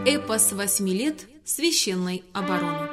Эпос 8 лет священной обороны.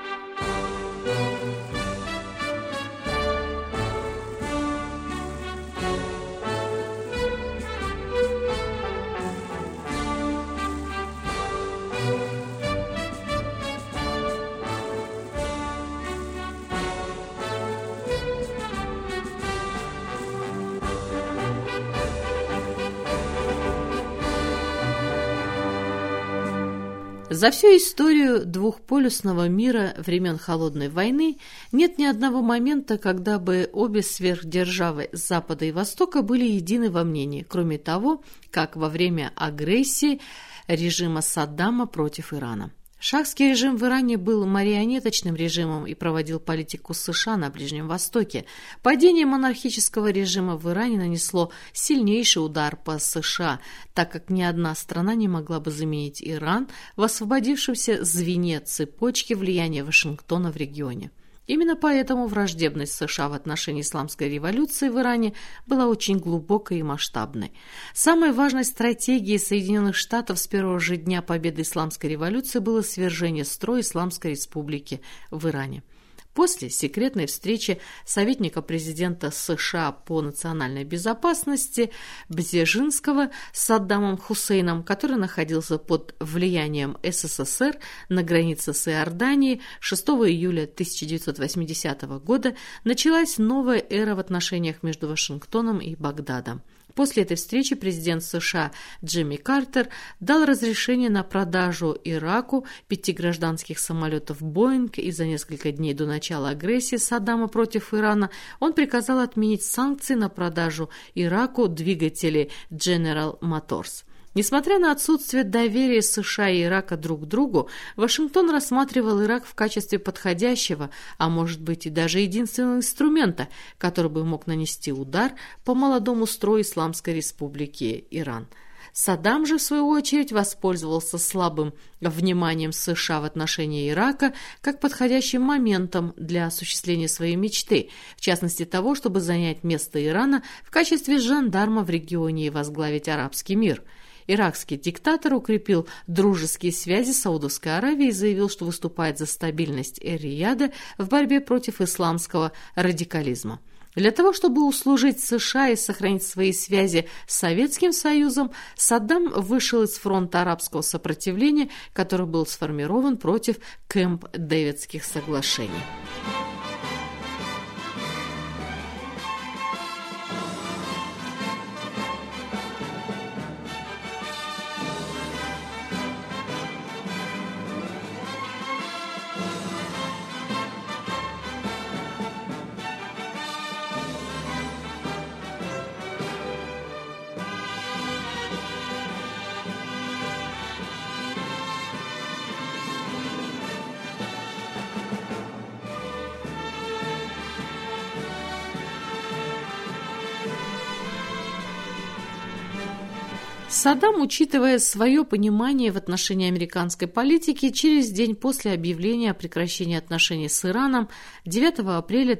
За всю историю двухполюсного мира времен Холодной войны нет ни одного момента, когда бы обе сверхдержавы Запада и Востока были едины во мнении, кроме того, как во время агрессии режима Саддама против Ирана. Шахский режим в Иране был марионеточным режимом и проводил политику США на Ближнем Востоке. Падение монархического режима в Иране нанесло сильнейший удар по США, так как ни одна страна не могла бы заменить Иран в освободившемся звене цепочки влияния Вашингтона в регионе. Именно поэтому враждебность США в отношении исламской революции в Иране была очень глубокой и масштабной. Самой важной стратегией Соединенных Штатов с первого же дня победы исламской революции было свержение строя Исламской республики в Иране. После секретной встречи советника президента США по национальной безопасности Бзежинского с Саддамом Хусейном, который находился под влиянием СССР на границе с Иорданией, 6 июля 1980 года началась новая эра в отношениях между Вашингтоном и Багдадом. После этой встречи президент США Джимми Картер дал разрешение на продажу Ираку 5 гражданских самолетов «Боинг», и за несколько дней до начала агрессии Саддама против Ирана он приказал отменить санкции на продажу Ираку двигателей General Motors. Несмотря на отсутствие доверия США и Ирака друг к другу, Вашингтон рассматривал Ирак в качестве подходящего, а может быть и даже единственного инструмента, который бы мог нанести удар по молодому строю Исламской республики Иран. Саддам же, в свою очередь, воспользовался слабым вниманием США в отношении Ирака как подходящим моментом для осуществления своей мечты, в частности того, чтобы занять место Ирана в качестве жандарма в регионе и возглавить арабский мир. Иракский диктатор укрепил дружеские связи с Саудовской Аравией и заявил, что выступает за стабильность Эр-Рияда в борьбе против исламского радикализма. Для того, чтобы услужить США и сохранить свои связи с Советским Союзом, Саддам вышел из фронта арабского сопротивления, который был сформирован против Кэмп-Дэвидских соглашений. Саддам, учитывая свое понимание в отношении американской политики, через день после объявления о прекращении отношений с Ираном 9 апреля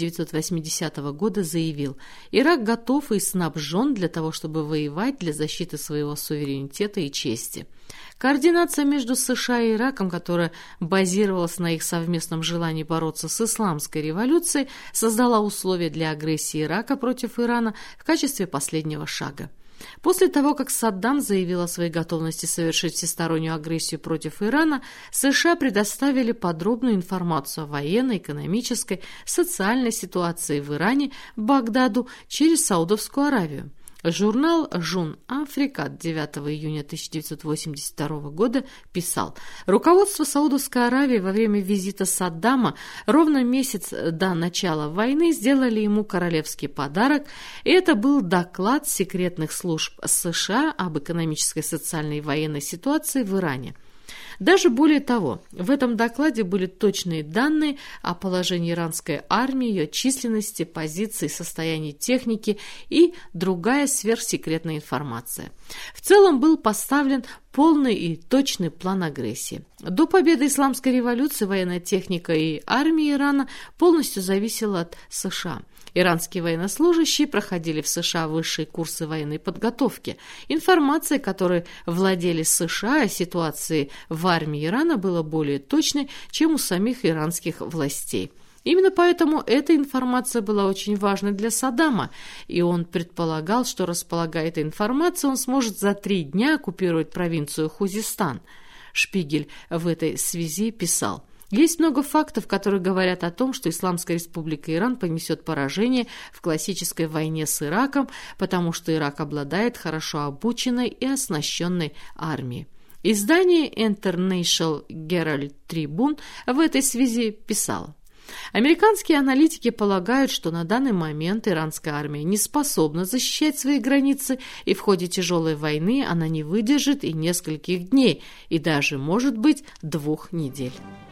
1980 года заявил: «Ирак готов и снабжен для того, чтобы воевать для защиты своего суверенитета и чести». Координация между США и Ираком, которая базировалась на их совместном желании бороться с исламской революцией, создала условия для агрессии Ирака против Ирана в качестве последнего шага. После того, как Саддам заявил о своей готовности совершить всестороннюю агрессию против Ирана, США предоставили подробную информацию о военной, экономической, социальной ситуации в Иране, Багдаду через Саудовскую Аравию. Журнал «Жун Африка» от 9 июня 1982 года писал: «Руководство Саудовской Аравии во время визита Саддама ровно месяц до начала войны сделали ему королевский подарок, и это был доклад секретных служб США об экономической, социальной и военной ситуации в Иране». Даже более того, в этом докладе были точные данные о положении иранской армии, ее численности, позиции, состоянии техники и другая сверхсекретная информация. В целом был поставлен полный и точный план агрессии. До победы исламской революции военная техника и армия Ирана полностью зависела от США. Иранские военнослужащие проходили в США высшие курсы военной подготовки. Информация, которой владели США о ситуации в армии Ирана, была более точной, чем у самих иранских властей. Именно поэтому эта информация была очень важной для Саддама, и он предполагал, что, располагая этой информацией, он сможет за 3 дня оккупировать провинцию Хузистан. Шпигель в этой связи писал: «Есть много фактов, которые говорят о том, что Исламская Республика Иран понесет поражение в классической войне с Ираком, потому что Ирак обладает хорошо обученной и оснащенной армией». Издание International Herald Tribune в этой связи писало: «Американские аналитики полагают, что на данный момент иранская армия не способна защищать свои границы, и в ходе тяжелой войны она не выдержит и нескольких дней, и даже, может быть, 2 недель».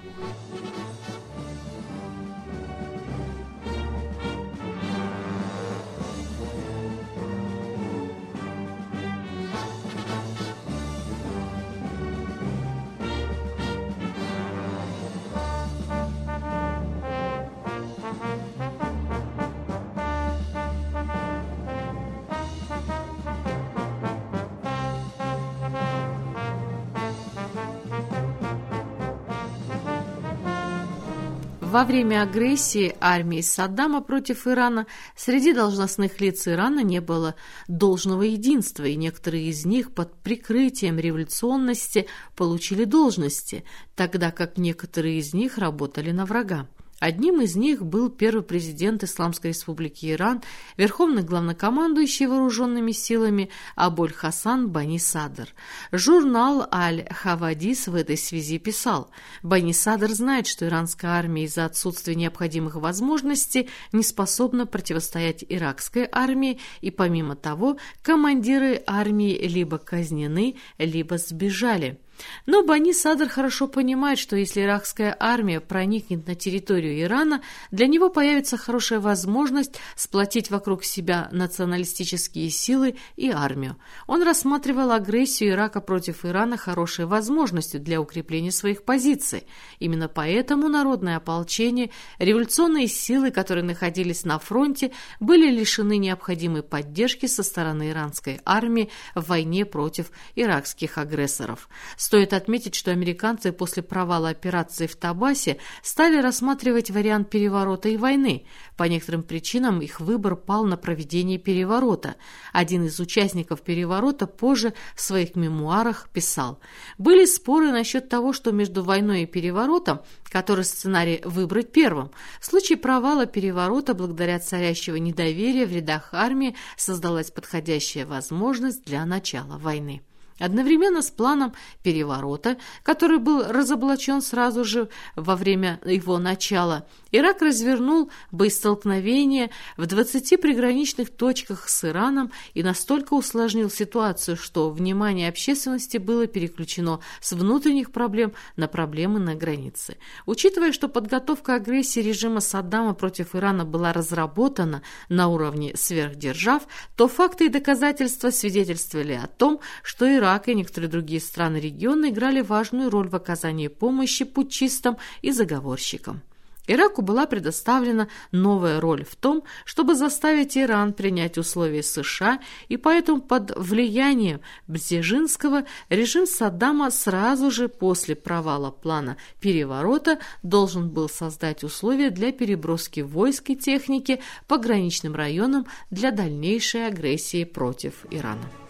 Во время агрессии армии Саддама против Ирана среди должностных лиц Ирана не было должного единства, и некоторые из них под прикрытием революционности получили должности, тогда как некоторые из них работали на врага. Одним из них был первый президент Исламской Республики Иран, верховный главнокомандующий вооруженными силами Абуль-Хасан Бани Садр. Журнал Аль-Хавадис в этой связи писал: «Бани Садр знает, что иранская армия из-за отсутствия необходимых возможностей не способна противостоять иракской армии, и помимо того, командиры армии либо казнены, либо сбежали». Но Бани Садр хорошо понимает, что если иракская армия проникнет на территорию Ирана, для него появится хорошая возможность сплотить вокруг себя националистические силы и армию. Он рассматривал агрессию Ирака против Ирана хорошей возможностью для укрепления своих позиций. Именно поэтому народное ополчение, революционные силы, которые находились на фронте, были лишены необходимой поддержки со стороны иранской армии в войне против иракских агрессоров. Стоит отметить, что американцы после провала операции в Табасе стали рассматривать вариант переворота и войны. По некоторым причинам их выбор пал на проведение переворота. Один из участников переворота позже в своих мемуарах писал: «Были споры насчет того, что между войной и переворотом, который сценарий выбрать первым. В случае провала переворота, благодаря царящего недоверия в рядах армии, создалась подходящая возможность для начала войны». Одновременно с планом переворота, который был разоблачен сразу же во время его начала, Ирак развернул боестолкновения в 20 приграничных точках с Ираном и настолько усложнил ситуацию, что внимание общественности было переключено с внутренних проблем на проблемы на границе. Учитывая, что подготовка агрессии режима Саддама против Ирана была разработана на уровне сверхдержав, то факты и доказательства свидетельствовали о том, что Ирак и некоторые другие страны региона играли важную роль в оказании помощи путчистам и заговорщикам. Ираку была предоставлена новая роль в том, чтобы заставить Иран принять условия США, и поэтому под влиянием Бзежинского режим Саддама сразу же после провала плана переворота должен был создать условия для переброски войск и техники по граничным районам для дальнейшей агрессии против Ирана.